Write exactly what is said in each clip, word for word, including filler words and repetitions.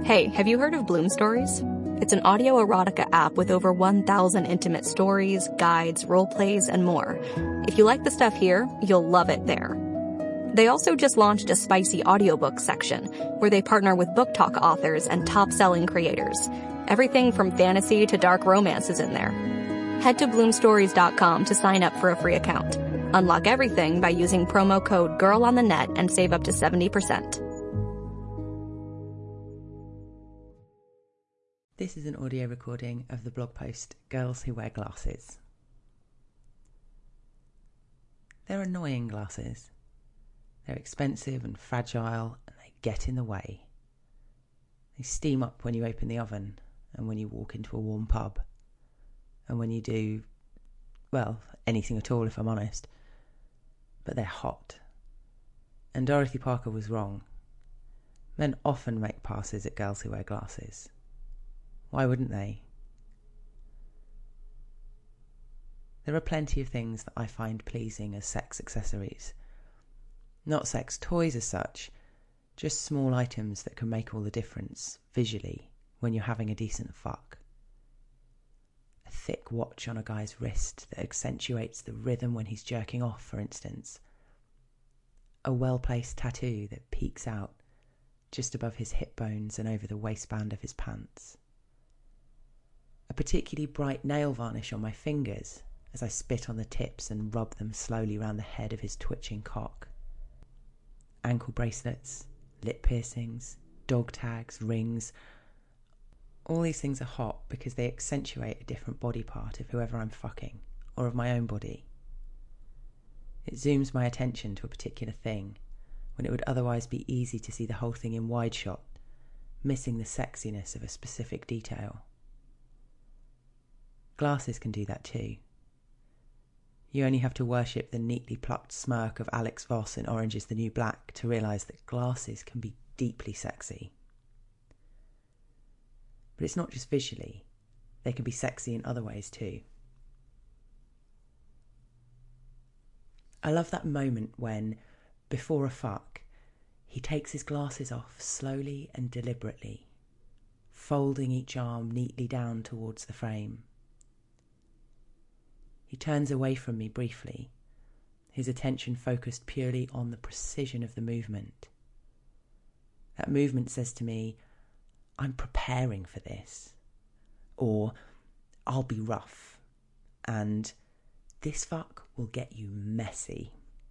Hey, have you heard of Bloom Stories? It's an audio erotica app with over one thousand intimate stories, guides, role plays, and more. If you like the stuff here, you'll love it there. They also just launched a spicy audiobook section where they partner with book talk authors and top-selling creators. Everything from fantasy to dark romance is in there. Head to bloom stories dot com to sign up for a free account. Unlock everything by using promo code GIRLONTHENET and save up to seventy percent. This is an audio recording of the blog post Girls Who Wear Glasses. They're annoying glasses. They're expensive and fragile, and they get in the way. They steam up when you open the oven and when you walk into a warm pub. And when you do, well, anything at all if I'm honest. But they're hot. And Dorothy Parker was wrong. Men often make passes at girls who wear glasses. Why wouldn't they? There are plenty of things that I find pleasing as sex accessories. Not sex toys as such, just small items that can make all the difference, visually, when you're having a decent fuck. A thick watch on a guy's wrist that accentuates the rhythm when he's jerking off, for instance. A well-placed tattoo that peeks out just above his hip bones and over the waistband of his pants. A particularly bright nail varnish on my fingers as I spit on the tips and rub them slowly round the head of his twitching cock. Ankle bracelets, lip piercings, dog tags, rings. All these things are hot because they accentuate a different body part of whoever I'm fucking, or of my own body. It zooms my attention to a particular thing, when it would otherwise be easy to see the whole thing in wide shot, missing the sexiness of a specific detail. Glasses can do that too. You only have to worship the neatly plucked smirk of Alex Voss in Orange is the New Black to realise that glasses can be deeply sexy. But it's not just visually. They can be sexy in other ways too. I love that moment when, before a fuck, he takes his glasses off slowly and deliberately, folding each arm neatly down towards the frame. He turns away from me briefly, his attention focused purely on the precision of the movement. That movement says to me, I'm preparing for this, or I'll be rough, and this fuck will get you messy.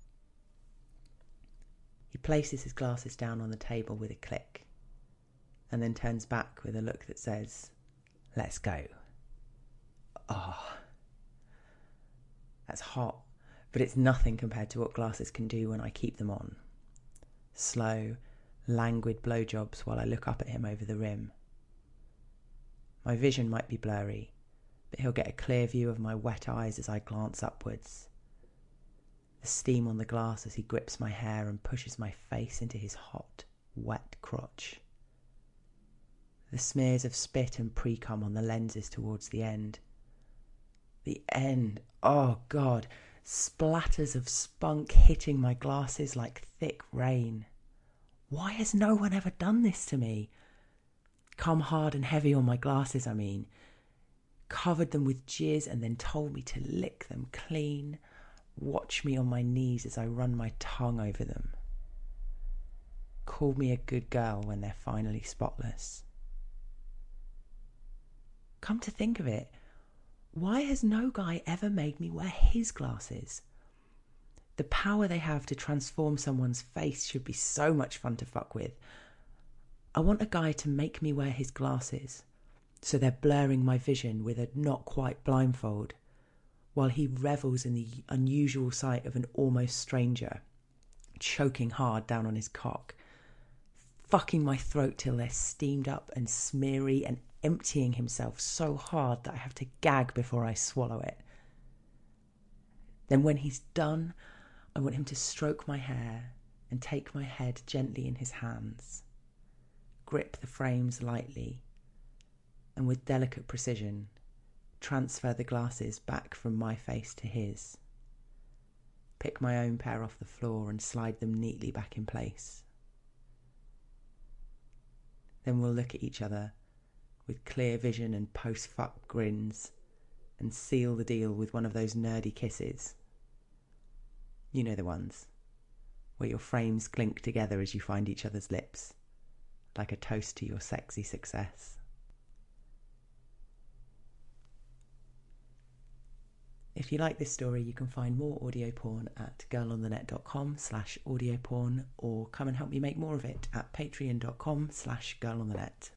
He places his glasses down on the table with a click, and then turns back with a look that says, let's go. Ah. Oh. That's hot, but it's nothing compared to what glasses can do when I keep them on. Slow, languid blowjobs while I look up at him over the rim. My vision might be blurry, but he'll get a clear view of my wet eyes as I glance upwards. The steam on the glass as he grips my hair and pushes my face into his hot, wet crotch. The smears of spit and pre-cum on the lenses towards the end. The end, oh God, splatters of spunk hitting my glasses like thick rain. Why has no one ever done this to me? Come hard and heavy on my glasses, I mean. Covered them with jizz and then told me to lick them clean. Watch me on my knees as I run my tongue over them. Call me a good girl when they're finally spotless. Come to think of it, why has no guy ever made me wear his glasses? The power they have to transform someone's face should be so much fun to fuck with. I want a guy to make me wear his glasses, so they're blurring my vision with a not quite blindfold, while he revels in the unusual sight of an almost stranger, choking hard down on his cock, fucking my throat till they're steamed up and smeary and emptying himself so hard that I have to gag before I swallow it. Then when he's done, I want him to stroke my hair and take my head gently in his hands, grip the frames lightly, and with delicate precision, transfer the glasses back from my face to his, pick my own pair off the floor and slide them neatly back in place. Then we'll look at each other with clear vision and post-fuck grins and seal the deal with one of those nerdy kisses. You know the ones, where your frames clink together as you find each other's lips, like a toast to your sexy success. If you like this story, you can find more audio porn at girlonthenet.com slash audio porn, or come and help me make more of it at patreon.com slash girlonthenet.